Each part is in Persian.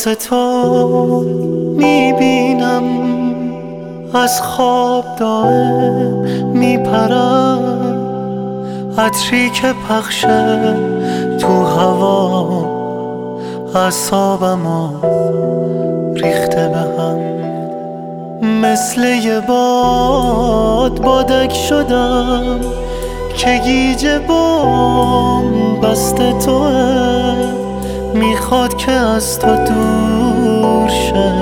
واسه تو میبینم از خواب دائم میپرم، عطری که پخشه تو هوا اعصابمو ریخته به هم. مثل یه بادک شدم که گیج بام بسته توه، میخواد که از تو دور شه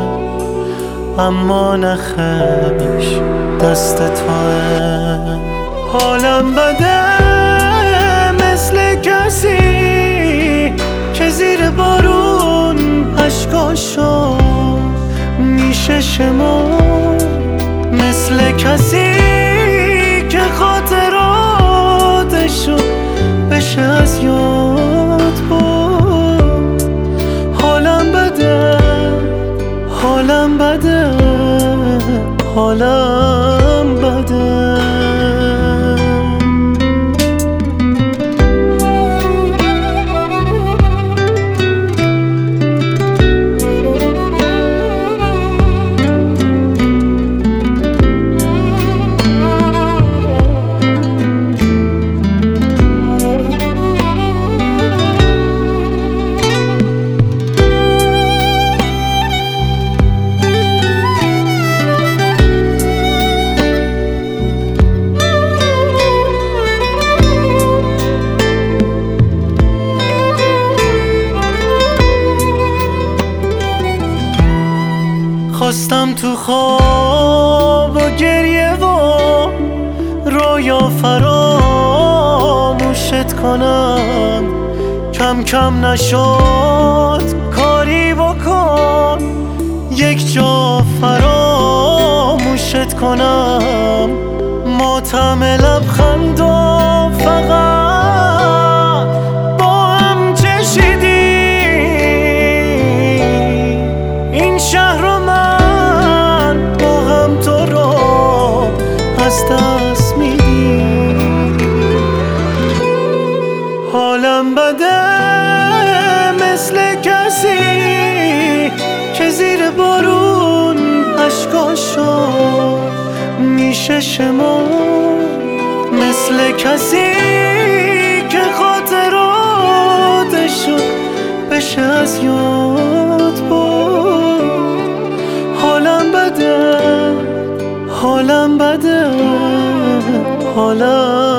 اما نخش دست توه. حالم بده مثل کسی که زیر بارون اشکاشو میشه شمرد، مثل کسی که خاطراتشو بشه از یاد برد. حالم بده، حالم بده، حالم بده. خواستم تو خواب و گریه و رویا فراموشت کنم، کم کم نشد کاری بکن یک جا فراموشت کنم. ماتم لبخند و فقط با هم چشیدیم این شهر رو، من با هم تو رو از دست میدیم. حالم بده مثل کسی که زیر بارون اشکاشو میشه شمرد، مثل کسی که خاطراتشو بشه از یاد برد. حالم بده، حالم بده، حالم